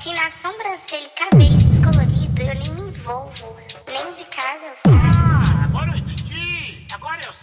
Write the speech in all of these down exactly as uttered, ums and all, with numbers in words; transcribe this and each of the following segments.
Se na sobrancelha e cabelo descolorido eu nem me envolvo, nem de casa eu saio. Ah, agora eu entendi, agora eu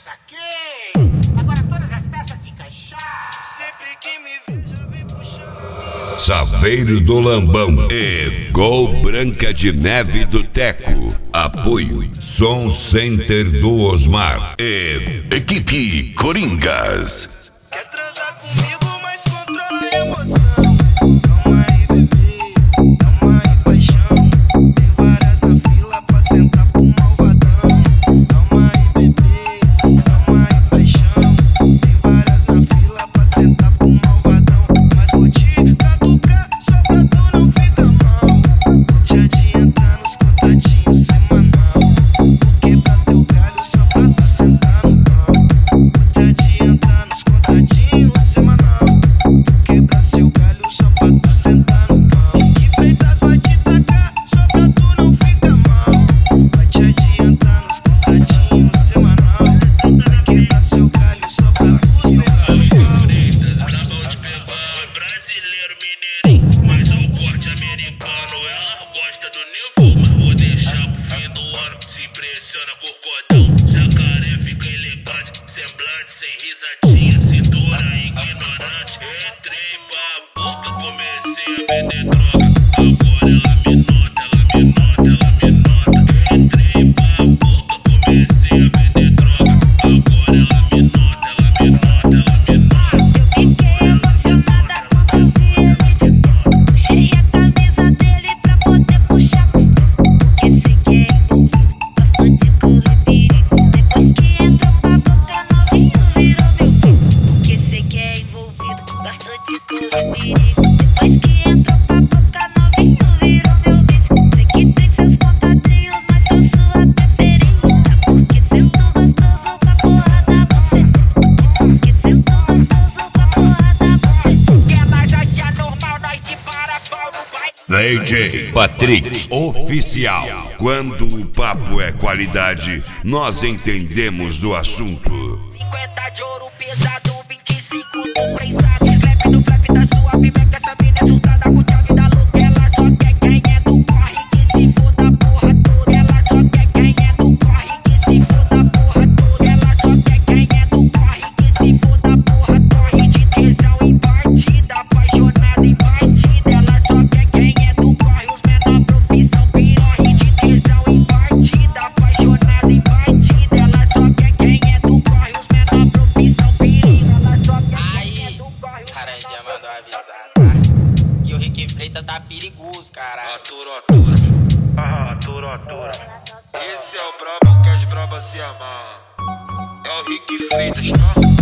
saquei. Agora todas as peças se encaixaram. Sempre que me vejo vem puxando. Saveiro do Lambão e Gol Branca de Neve do Teco. Apoio Som Center do Osmar e Equipe Coringas. Quer transar comigo, mas controla a emoção. Calma aí, bebê, calma aí, paixão. Tem várias na fila pra sentar pro malvadão. Calma aí, bebê, calma aí, paixão. Tem várias na fila pra sentar pro malvadão. Mas vou te catucar só pra tu não ficar mal. Vou te adiantar nos contatinhos semanal. Vou quebrar teu galho só pra tu sentar no pau. Vou te adiantar nos contatinhos semanal. Vou quebrar seu galho só pra tu sentar no pau. Que Freitas vai te tacar só pra tu não ficar mal. Vai te adiantar nos contatinhos semanal. Vai quebrar seu galho só pra tu sentar no pau. Freitas, na mão de pebão, é brasileiro, mineirinho. Mas o corte americano, ela gosta do nível. Mas vou deixar pro fim do ano, se impressiona com o cordão. Jacaré fica elegante, semblante sem risadinha, cintura ignorante. Entrei pra boca, comecei a vender droga. Agora ela me nota, ela me nota, ela me nota. Entrei pra boca, comecei a vender droga. Agora ela me nota, ela me nota, ela me nota. Eu fiquei emocionada quando eu vi ele de perto. Puxei a camisa dele pra poder puxar com gosto. Porque sei que é envolvido, gosto de correr perigo. Depois que entrou pra boca, novinho virou meu filho. Porque sei que é envolvido, gosto de correr perigo. Depois que entrou pra boca, novinho virou meu vício. Sei que tem seus contatinhos, mas sou sua preferida. Porque sento gostoso pra porrada você. Porque sento gostoso pra porrada você. Que ela já já normal, nós de para pau no baile. D J Patrick Oficial. Quando o papo é qualidade, nós entendemos do assunto. cinquenta de ouro pesado, vinte e cinco do prensado. Slap no flap da suave, mega essa mina é surtada com chave da louca. Ela só quer quem é do corre, que se foda a porra toda. Ela só quer quem é do corre, que se foda a porra toda. Ela só quer quem é do corre, que se foda a porra toda. De tesão em partida, apaixonada em partida. Ela só quer quem é do corre, os menor profissão pior. De tesão em partida, apaixonada em partida. Ela só quer quem é do corre, os menor profissão perigo. Ela só quer quem é do corre. Cara, já mandou avisar, tá? Que o Rick Freitas tá perigoso, caralho. Atura, atura. Ah, atura, atura. Esse é o brabo que as brabas se amarram. É o Rick Freitas, tá?